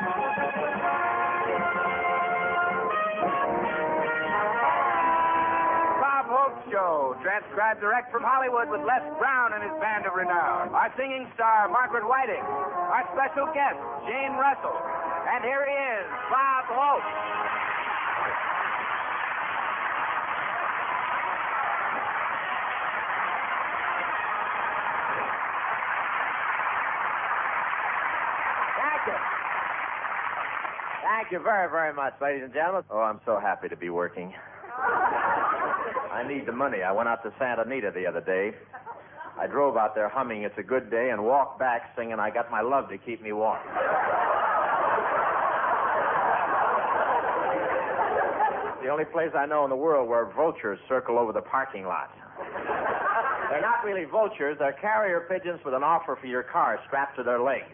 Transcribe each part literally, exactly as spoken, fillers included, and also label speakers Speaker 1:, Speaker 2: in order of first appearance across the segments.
Speaker 1: Bob Hope Show, transcribed direct from Hollywood with Les Brown and his band of renown. Our singing star, Margaret Whiting. Our special guest, Jane Russell. And here he is, Bob Hope.
Speaker 2: Thank you very, very much, ladies and gentlemen. Oh, I'm so happy to be working. I need the money. I went out to Santa Anita the other day. I drove out there humming It's a Good Day and walked back singing I Got My Love to Keep Me Warm. The only place I know in the world where vultures circle over the parking lot. They're not really vultures. They're carrier pigeons with an offer for your car strapped to their legs.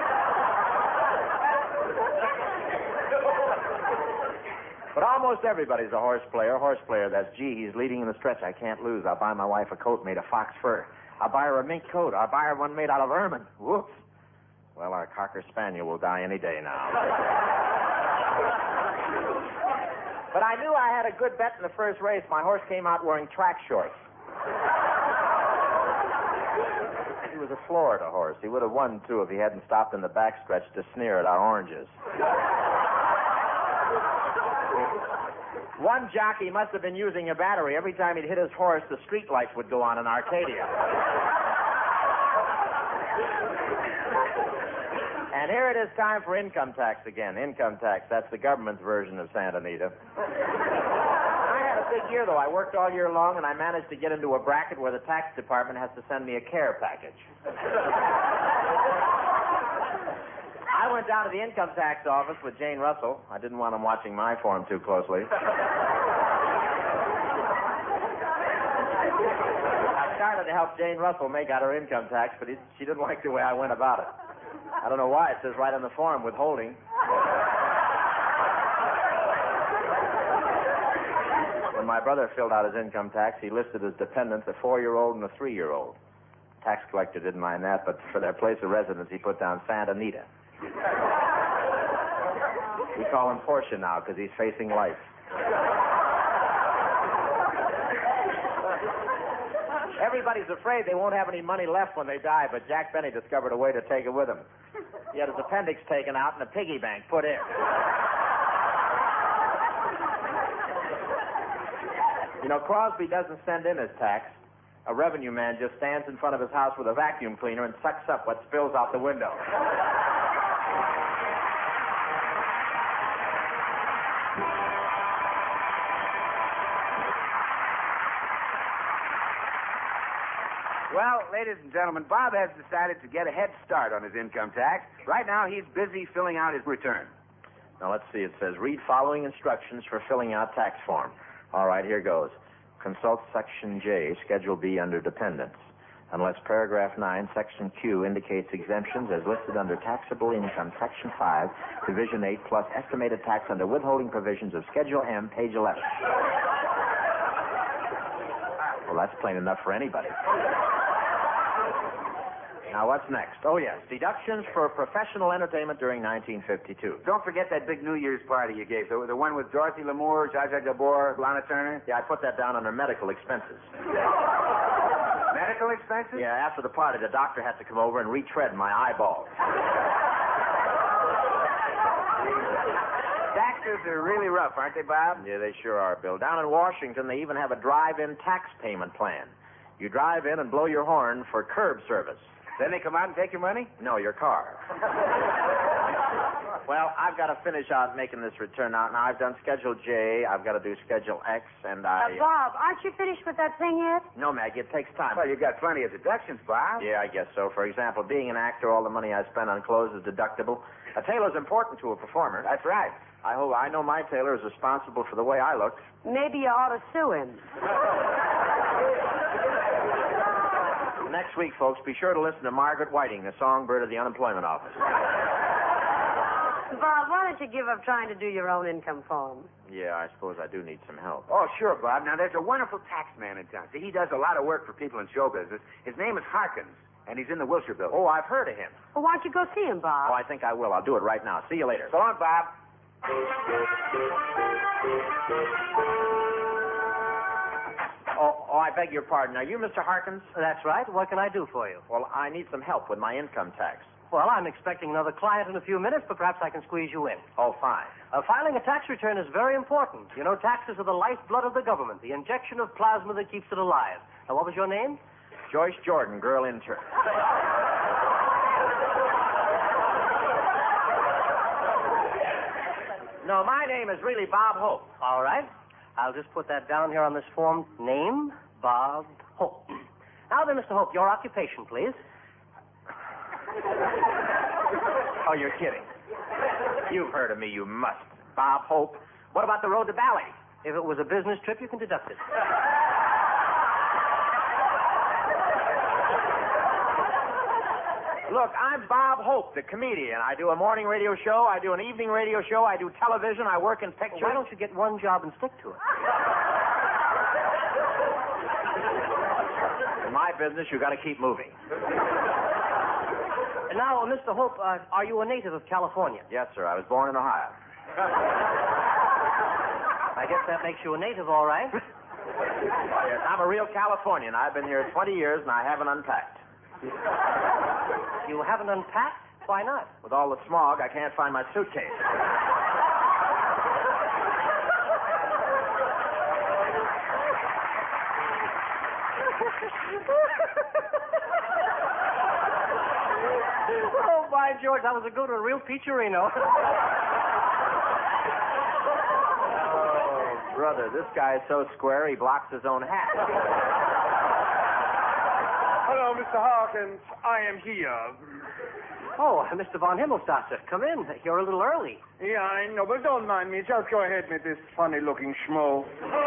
Speaker 2: But almost everybody's a horse player. Horse player, that's gee, he's leading in the stretch. I can't lose. I'll buy my wife a coat made of fox fur. I'll buy her a mink coat. I'll buy her one made out of ermine. Whoops. Well, our Cocker Spaniel will die any day now. But I knew I had a good bet in the first race. My horse came out wearing track shorts. He was a Florida horse. He would have won, too, if he hadn't stopped in the backstretch to sneer at our oranges. One jockey must have been using a battery. Every time he'd hit his horse, the street lights would go on in Arcadia. And here it is time for income tax again. Income tax, that's the government's version of Santa Anita. I had a big year, though. I worked all year long, and I managed to get into a bracket where the tax department has to send me a care package. I went down to the income tax office with Jane Russell. I didn't want him watching my form too closely. I started to help Jane Russell make out her income tax, but he, she didn't like the way I went about it. I don't know why. It says right on the form, withholding. When my brother filled out his income tax, he listed as dependents a four-year-old and a three-year-old. Tax collector didn't mind that, but for their place of residence, he put down Santa Anita. We call him Portia now because he's facing life. Everybody's afraid they won't have any money left when they die, but Jack Benny discovered a way to take it with him. He had his appendix taken out and a piggy bank put in. You know, Crosby doesn't send in his tax. A revenue man just stands in front of his house with a vacuum cleaner and sucks up what spills out the window.
Speaker 1: Well, ladies and gentlemen, Bob has decided to get a head start on his income tax. Right now, he's busy filling out his return.
Speaker 2: Now, let's see. It says, read following instructions for filling out tax form. All right, here goes. Consult Section J, Schedule B under Dependents. Unless Paragraph nine, Section Q indicates exemptions as listed under Taxable Income, Section five, Division eight, plus estimated tax under withholding provisions of Schedule M, page eleven. Well, that's plain enough for anybody. Now, what's next? Oh, yes, deductions for professional entertainment during nineteen fifty-two.
Speaker 1: Don't forget that big New Year's party you gave, the, the one with Dorothy Lamour, Zsa Zsa Gabor, Lana Turner.
Speaker 2: Yeah, I put that down under medical expenses.
Speaker 1: Medical expenses?
Speaker 2: Yeah, after the party, the doctor had to come over and retread my eyeballs.
Speaker 1: Taxes are really rough, aren't they, Bob?
Speaker 2: Yeah, they sure are, Bill. Down in Washington, they even have a drive-in tax payment plan. You drive in and blow your horn for curb service.
Speaker 1: Then they come out and take your money?
Speaker 2: No, your car. Well, I've got to finish out making this return out. Now, I've done Schedule J, I've got to do Schedule X, and I...
Speaker 3: Uh, Bob, aren't you finished with that thing yet?
Speaker 2: No, Maggie, it takes time.
Speaker 1: Well, you've got plenty of deductions, Bob.
Speaker 2: Yeah, I guess so. For example, being an actor, all the money I spend on clothes is deductible. A tailor's important to a performer.
Speaker 1: That's right.
Speaker 2: I hope I know my tailor is responsible for the way I look.
Speaker 3: Maybe you ought to sue him.
Speaker 2: Next week, folks, be sure to listen to Margaret Whiting, the songbird of the unemployment office.
Speaker 3: Bob, why don't you give up trying to do your own income form?
Speaker 2: Yeah, I suppose I do need some help.
Speaker 1: Oh, sure, Bob. Now, there's a wonderful tax man in town. See, he does a lot of work for people in show business. His name is Harkins, and he's in the Wilshire building.
Speaker 2: Oh, I've heard of him.
Speaker 3: Well, why don't you go see him, Bob?
Speaker 2: Oh, I think I will. I'll do it right now. See you later.
Speaker 1: So long, Bob.
Speaker 2: Oh, oh, I beg your pardon. Are you Mister Harkins?
Speaker 4: That's right. What can I do for you?
Speaker 2: Well, I need some help with my income tax.
Speaker 4: Well, I'm expecting another client in a few minutes, but perhaps I can squeeze you in.
Speaker 2: Oh, fine.
Speaker 4: Uh, filing a tax return is very important. You know, taxes are the lifeblood of the government, the injection of plasma that keeps it alive. Now, what was your name?
Speaker 2: Joyce Jordan, girl intern. No, my name is really Bob Hope.
Speaker 4: All right. I'll just put that down here on this form. Name, Bob Hope. Now then, Mister Hope, your occupation, please.
Speaker 2: Oh, you're kidding. You've heard of me, you must. Bob Hope. What about the road to Bally?
Speaker 4: If it was a business trip, you can deduct it.
Speaker 2: Look, I'm Bob Hope, the comedian. I do a morning radio show, I do an evening radio show, I do television, I work in pictures.
Speaker 4: Why don't you get one job and stick to it?
Speaker 2: In my business, you got to keep moving.
Speaker 4: And now, Mister Hope, uh, are you a native of California?
Speaker 2: Yes, sir. I was born in Ohio.
Speaker 4: I guess that makes you a native, all right.
Speaker 2: Yes, I'm a real Californian. I've been here twenty years, and I haven't unpacked.
Speaker 4: You haven't unpacked? Why not?
Speaker 2: With all the smog, I can't find my suitcase.
Speaker 4: Oh, by George, that was a good one. Real Peacherino.
Speaker 2: Oh, brother, this guy is so square he blocks his own hat.
Speaker 5: Hello, Mister Harkins. I am here.
Speaker 4: Oh, Mister Von Himmelstadter, come in. You're a little early.
Speaker 5: Yeah, I know, but don't mind me. Just go ahead with this funny-looking schmo.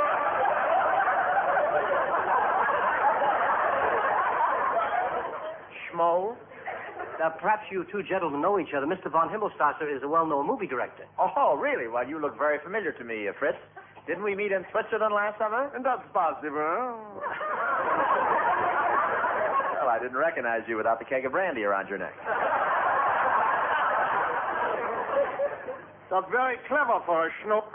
Speaker 2: Schmo?
Speaker 4: Uh, perhaps you two gentlemen know each other. Mister Von Himmelstadter is a well-known movie director.
Speaker 2: Oh, really? Well, you look very familiar to me, uh, Fritz. Didn't we meet in Switzerland last summer?
Speaker 5: And that's possible.
Speaker 2: Well, I didn't recognize you without the keg of brandy around your neck.
Speaker 5: That's very clever for a schnook.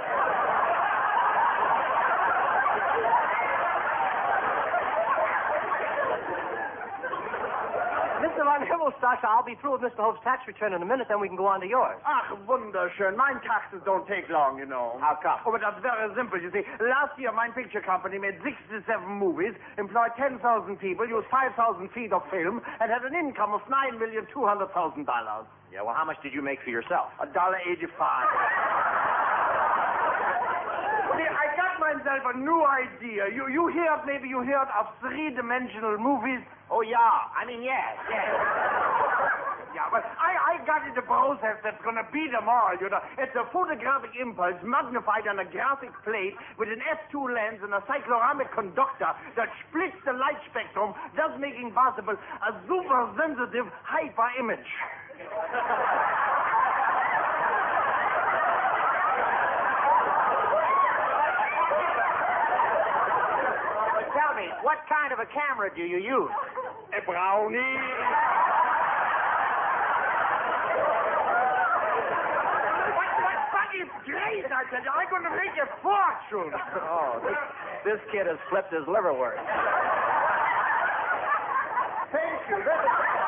Speaker 4: Mister Von Himmelstadter, I'll be through with Mister Hope's tax return in a minute, then we can go on to yours.
Speaker 5: Ach, wunderschön. Mine taxes don't take long, you know.
Speaker 2: How come?
Speaker 5: Oh, but that's very simple. You see, last year, my picture company made sixty-seven movies, employed ten thousand people, used five thousand feet of film, and had an income of nine million two hundred thousand dollars.
Speaker 2: Yeah, well, how much did you make for yourself?
Speaker 5: A dollar eighty-five. See, I got myself a new idea. You you heard, maybe you heard of three-dimensional movies?
Speaker 2: Oh, yeah. I mean, yes, yes.
Speaker 5: Yeah, but I, I got it a process that's going to beat them all, you know. It's a photographic impulse magnified on a graphic plate with an F two lens and a cycloramic conductor that splits the light spectrum, thus making possible a super-sensitive hyper-image.
Speaker 2: Tell me, what kind of a camera do you use?
Speaker 5: A brownie. What, what, what is great, I tell you. I'm going to make a fortune.
Speaker 2: Oh, this, this kid has flipped his liverwurst.
Speaker 5: Thank you. That's,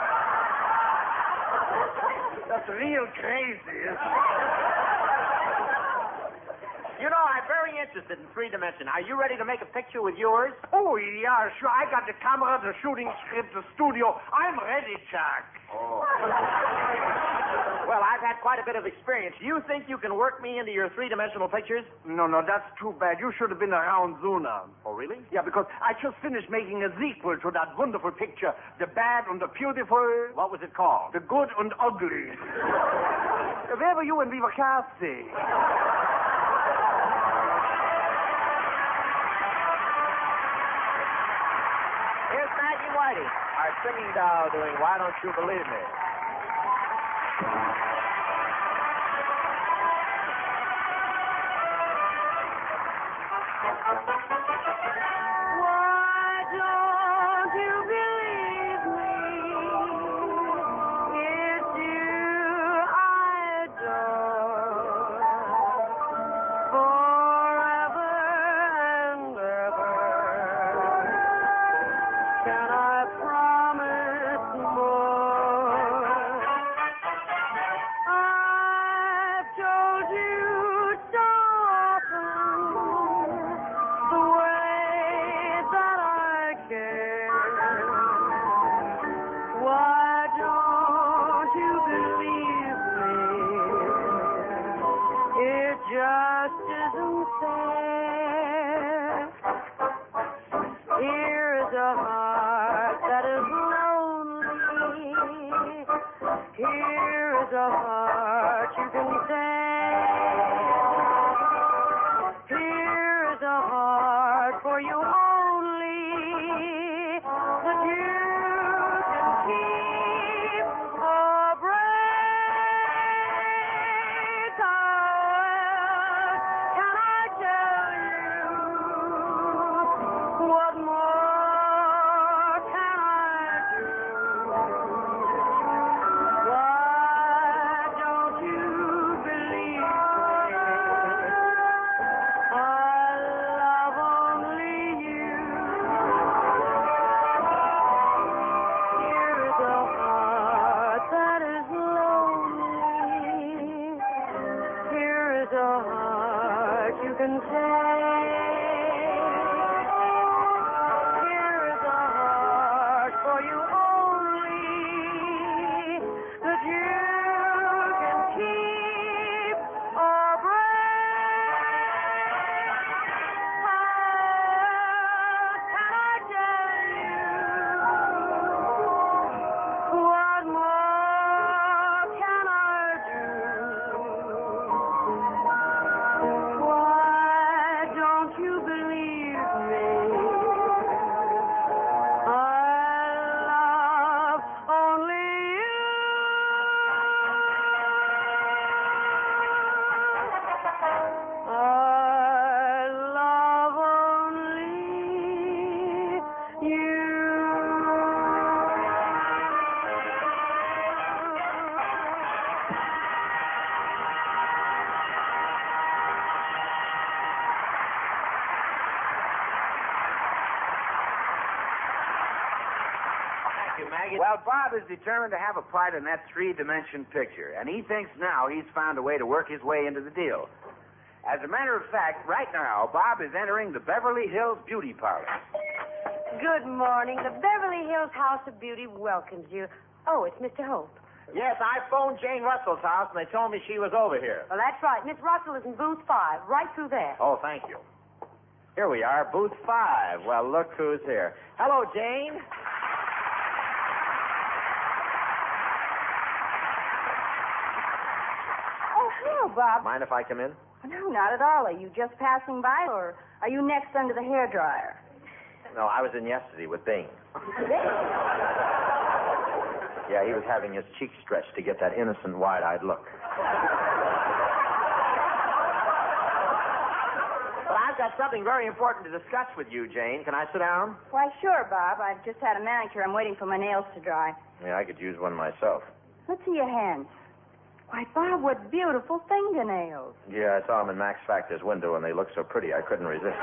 Speaker 5: that's real crazy.
Speaker 2: You know, I'm very interested in three dimension. Are you ready to make a picture with yours?
Speaker 5: Oh, yeah, sure. I got the camera, the shooting script, the studio. I'm ready, Jack.
Speaker 2: Oh. Well, I've had quite a bit of experience. You think you can work me into your three-dimensional pictures?
Speaker 5: No, no, that's too bad. You should have been around sooner.
Speaker 2: Oh, really?
Speaker 5: Yeah, because I just finished making a sequel to that wonderful picture, The Bad and the Beautiful.
Speaker 2: What was it called?
Speaker 5: The Good and Ugly. Where were you when we were casting?
Speaker 2: Here's Maggie Whiting, our singing doll doing Why Don't You Believe Me?
Speaker 3: Why don't you believe me? fair. Here's a heart that is lonely. Here's a heart you can save. Here's a heart for you only that you can keep a break. However, can I tell you what more can I do? Why don't you believe me? I love only you. Here's a heart that is lonely. Here is a heart you can take. Here is a heart for you only that you can keep a breath. Can I tell you what more can I do? Why don't you believe me? I love only you. I love only you.
Speaker 1: Thank you, Maggie. Well, Bob is determined to have a part in that three-dimension picture, and he thinks now he's found a way to work his way into the deal. As a matter of fact, right now, Bob is entering the Beverly Hills Beauty Parlor.
Speaker 3: Good morning. The Beverly Hills House of Beauty welcomes you. Oh, it's Mister Hope.
Speaker 2: Yes, I phoned Jane Russell's house, and they told me she was over here.
Speaker 3: Well, that's right. Miss Russell is in booth five, right through there.
Speaker 2: Oh, thank you. Here we are, booth five. Well, look who's here. Hello, Jane.
Speaker 6: Oh, hello, Bob.
Speaker 2: Mind if I come in?
Speaker 6: No, not at all. Are you just passing by, or are you next under the hairdryer?
Speaker 2: No, I was in yesterday with Bing. Yeah, he was having his cheeks stretched to get that innocent, wide-eyed look. But I've got something very important to discuss with you, Jane. Can I sit down?
Speaker 6: Why, sure, Bob. I've just had a manicure. I'm waiting for my nails to dry.
Speaker 2: Yeah, I could use one myself.
Speaker 6: Let's see your hands. Why, Bob, what beautiful fingernails.
Speaker 2: Yeah, I saw them in Max Factor's window, and they looked so pretty I couldn't resist.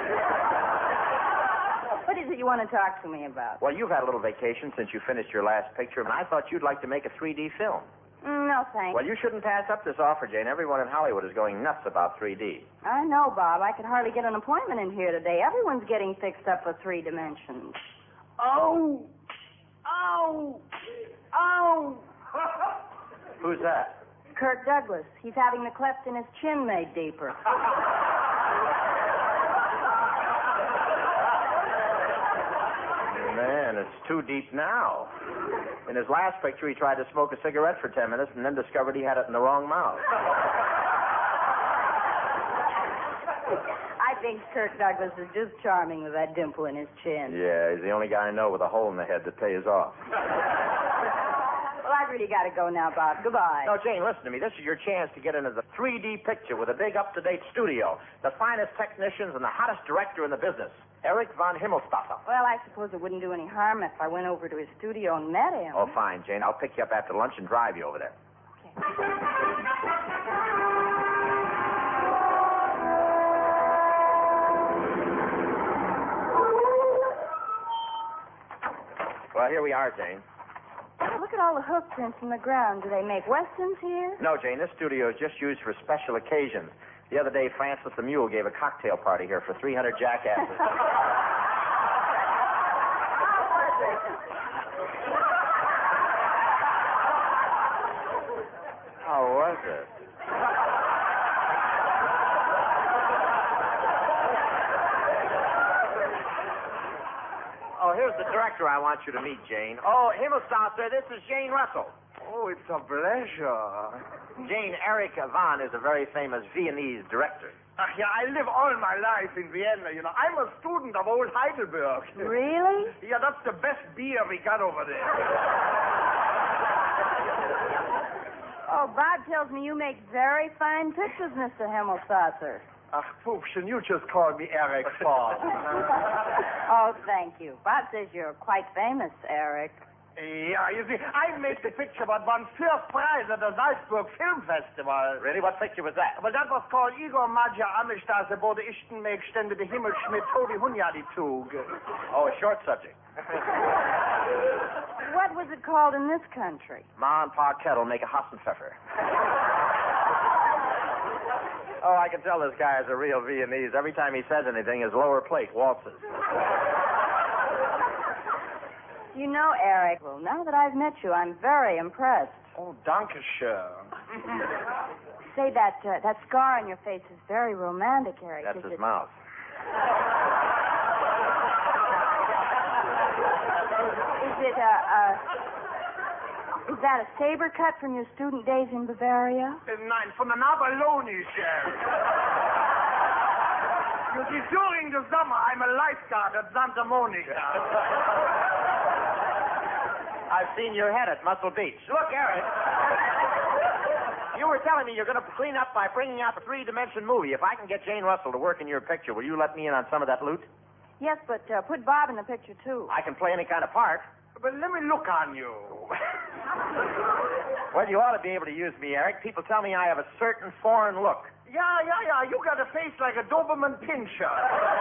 Speaker 6: What is it you want to talk to me about?
Speaker 2: Well, you've had a little vacation since you finished your last picture, and I thought you'd like to make a three D film.
Speaker 6: Mm, no, thanks.
Speaker 2: Well, you shouldn't pass up this offer, Jane. Everyone in Hollywood is going nuts about three D.
Speaker 6: I know, Bob. I could hardly get an appointment in here today. Everyone's getting fixed up for three dimensions.
Speaker 5: Oh! Oh! Oh!
Speaker 2: Who's that?
Speaker 6: Kirk Douglas. He's having the cleft in his chin made deeper.
Speaker 2: Man, it's too deep now. In his last picture, he tried to smoke a cigarette for ten minutes and then discovered he had it in the wrong mouth.
Speaker 6: I think Kirk Douglas is just charming with that dimple in his chin.
Speaker 2: Yeah, he's the only guy I know with a hole in the head that pays off.
Speaker 6: Well, I've really got to go now, Bob. Goodbye.
Speaker 2: No, Jane, listen to me. This is your chance to get into the three D picture with a big up-to-date studio, the finest technicians, and the hottest director in the business, Eric von Himmelstaffer.
Speaker 6: Well, I suppose it wouldn't do any harm if I went over to his studio and met him.
Speaker 2: Oh, fine, Jane. I'll pick you up after lunch and drive you over there. Well, here we are, Jane.
Speaker 6: Look at all the hoof prints in the ground. Do they make westerns here?
Speaker 2: No, Jane, this studio is just used for special occasions. The other day, Francis the Mule gave a cocktail party here for three hundred jackasses. How was it? here's the director I want you to meet, Jane. Oh, Himmelsdorfer, this is Jane Russell.
Speaker 5: Oh, it's a pleasure.
Speaker 2: Jane, Eric Van is a very famous Viennese director.
Speaker 5: Ach, yeah, I live all my life in Vienna, you know. I'm a student of old Heidelberg.
Speaker 6: Really?
Speaker 5: Yeah, that's the best beer we got over there.
Speaker 6: Oh, Bob tells me you make very fine pictures, Mister Himmelsdorfer.
Speaker 5: Ach, Pupchen, you just called me Eric Ford.
Speaker 6: Oh, thank you. Bob says you're quite famous, Eric.
Speaker 5: Yeah, you see, I made the picture but won first prize at the Salzburg Film Festival.
Speaker 2: Really? What picture was that?
Speaker 5: Well, that was called Igor Magyar Amistase bode Ichtenmeek stände de Himmelschmidt Tobi Hunyadi Tug.
Speaker 2: Oh, a short subject.
Speaker 6: What was it called in this country?
Speaker 2: Ma and Pa Kettle make a Hassenpfeffer. Oh, I can tell this guy is a real Viennese. Every time he says anything, his lower plate waltzes.
Speaker 6: You know, Eric, well, now that I've met you, I'm very impressed.
Speaker 5: Oh, danke schön.
Speaker 6: Say, that uh, that scar on your face is very romantic, Eric.
Speaker 2: That's
Speaker 6: is
Speaker 2: his
Speaker 6: it...
Speaker 2: mouth.
Speaker 6: Is it a, a... Is that a saber cut from your student days in Bavaria?
Speaker 5: Uh, nein, von der Nabaloni, chef. You see, during the summer, I'm a lifeguard at Santa Monica.
Speaker 2: I've seen your head at Muscle Beach. Look, Eric. You were telling me you're going to clean up by bringing out the three-dimension movie. If I can get Jane Russell to work in your picture, will you let me in on some of that loot?
Speaker 6: Yes, but uh, put Bob in the picture, too.
Speaker 2: I can play any kind of part.
Speaker 5: But let me look on you.
Speaker 2: Well, you ought to be able to use me, Eric. People tell me I have a certain foreign look.
Speaker 5: Yeah, yeah, yeah. You got a face like a Doberman Pinscher.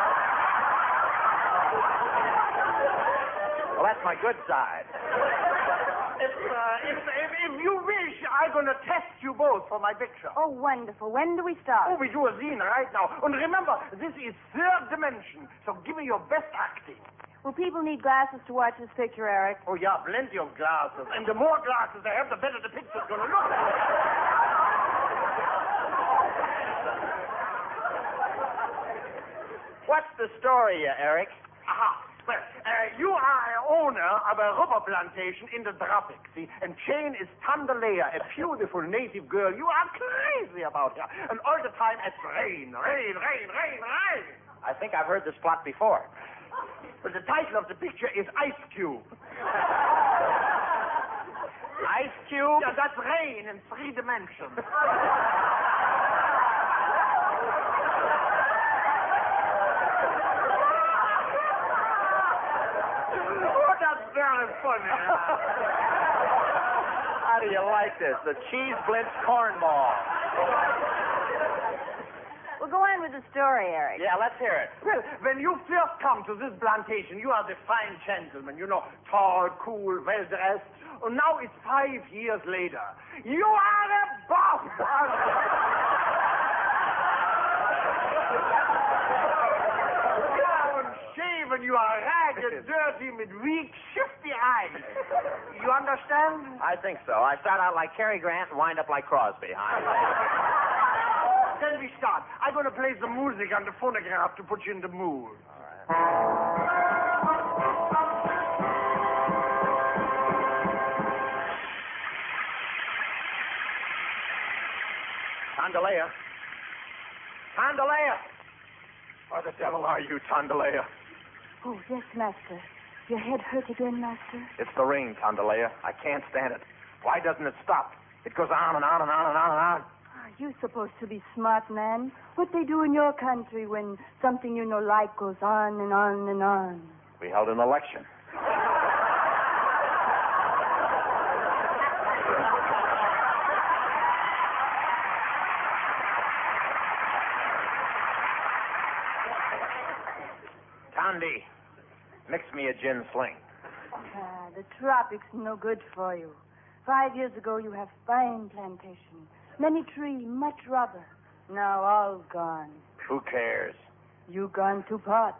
Speaker 2: Well, that's my good side.
Speaker 5: If, uh, if, if, if you wish, I'm going to test you both for my picture.
Speaker 6: Oh, wonderful. When do we start?
Speaker 5: Oh, we do a scene right now. And remember, this is third dimension, so give me your best acting.
Speaker 6: Well, people need glasses to watch this picture, Eric.
Speaker 5: Oh, yeah, plenty of glasses. And the more glasses they have, the better the picture's going to look.
Speaker 2: What's the story, uh, Eric?
Speaker 5: Aha. Well, uh, you are an owner of a rubber plantation in the tropics, see? And Jane is Tandalea, a beautiful native girl. You are crazy about her. And all the time it's rain, rain, rain, rain, rain.
Speaker 2: I think I've heard this plot before.
Speaker 5: But the title of the picture is Ice Cube.
Speaker 2: Ice Cube?
Speaker 5: Yeah, that's rain in three dimensions. Oh, that's very funny.
Speaker 2: How do you like this? The cheese blitz cornball.
Speaker 6: Well, go on with the story, Eric.
Speaker 2: Yeah, let's hear it.
Speaker 5: Well, when you first come to this plantation, you are the fine gentleman, you know, tall, cool, well-dressed. And now it's five years later. You are a boss! You are unshaven, you are ragged, dirty, with weak, shifty eyes. You understand?
Speaker 2: I think so. I start out like Cary Grant and wind up like Crosby. Huh?
Speaker 5: Then we start. I'm going to play some music on the phonograph to put you in the mood.
Speaker 2: All right. Tandalea. Tandalea. Where the devil are you, Tandalea?
Speaker 6: Oh, yes, Master. Your head hurt again, Master?
Speaker 2: It's the rain, Tandalea. I can't stand it. Why doesn't it stop? It goes on and on and on and on and on.
Speaker 6: Are you supposed to be smart, man? What they do in your country when something you know like goes on and on and on?
Speaker 2: We held an election. Tandy, mix me a gin sling.
Speaker 6: Ah, the tropics no good for you. Five years ago, you have fine plantation, many tree, much rubber. Now all gone.
Speaker 2: Who cares?
Speaker 6: You gone to pots.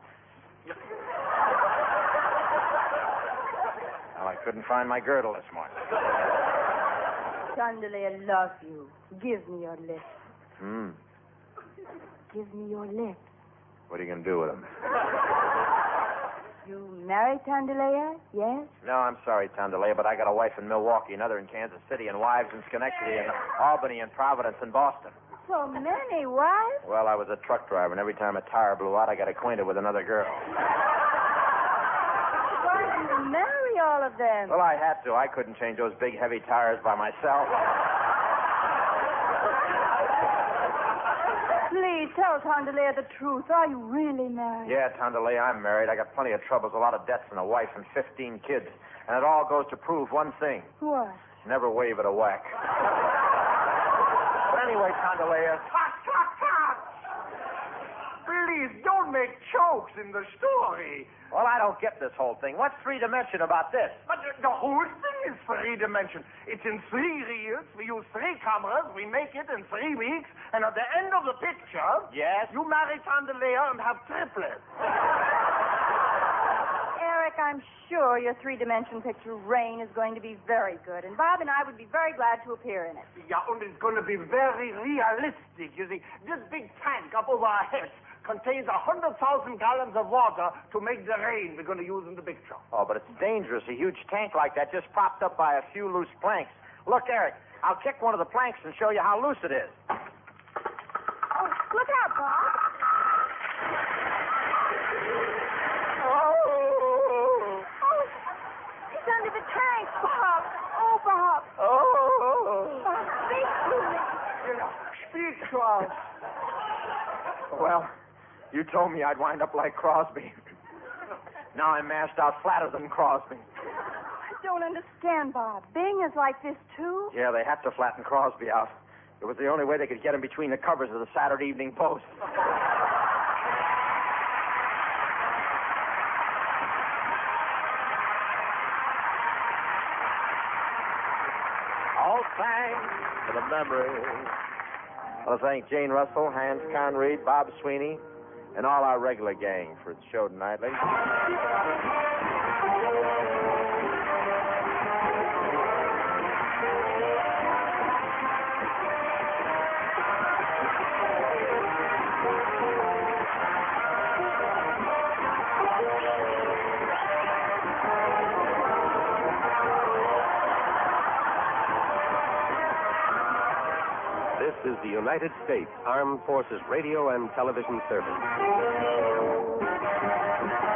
Speaker 2: Well, I couldn't find my girdle this morning.
Speaker 6: Chandelier, love you. Give me your lips.
Speaker 2: Hmm.
Speaker 6: Give me your lips.
Speaker 2: What are you going to do with them?
Speaker 6: to marry Tandalea? Yes?
Speaker 2: No, I'm sorry, Tandalea, but I got a wife in Milwaukee, another in Kansas City, and wives in Schenectady and Albany and Providence and Boston.
Speaker 6: So many wives?
Speaker 2: Well, I was a truck driver, and every time a tire blew out, I got acquainted with another girl.
Speaker 6: Why did you marry all of them?
Speaker 2: Well, I had to. I couldn't change those big, heavy tires by myself.
Speaker 6: Please tell Tandalea the truth. Are you really married?
Speaker 2: Yeah, Tandalea, I'm married. I got plenty of troubles, a lot of debts, and a wife and fifteen kids. And it all goes to prove one thing.
Speaker 6: What?
Speaker 2: Never wave at a whack. But anyway, Tandalea.
Speaker 5: Tut, tut, tut! Please, don't make jokes in the story.
Speaker 2: Well, I don't get this whole thing. What's three-dimension about this?
Speaker 5: But the, the whole thing is three-dimension. It's in three reels. We use three cameras. We make it in three weeks. And at the end of the picture...
Speaker 2: Yes?
Speaker 5: You marry Tandalea and have triplets.
Speaker 6: Eric, I'm sure your three-dimension picture, Rain, is going to be very good. And Bob and I would be very glad to appear in it.
Speaker 5: Yeah, and it's going to be very realistic. You see, this big tank up over our heads contains one hundred thousand gallons of water to make the rain we're going to use in the picture.
Speaker 2: Oh, but it's dangerous. A huge tank like that just propped up by a few loose planks. Look, Eric, I'll kick one of the planks and show you how loose it is.
Speaker 6: Oh, look out, Bob.
Speaker 5: Oh!
Speaker 6: Oh, he's under the tank, Bob. Oh, Bob.
Speaker 5: Oh!
Speaker 6: Bob, speak to me.
Speaker 5: Speak to us.
Speaker 2: Well, you told me I'd wind up like Crosby. Now I'm mashed out flatter than Crosby.
Speaker 6: I don't understand, Bob. Bing is like this, too?
Speaker 2: Yeah, they had to flatten Crosby out. It was the only way they could get him between the covers of the Saturday Evening Post. All thanks to the memory. I want to thank Jane Russell, Hans Conried, Bob Sweeney, and all our regular gang for the show tonight, ladies.
Speaker 7: This is the United States Armed Forces Radio and Television Service.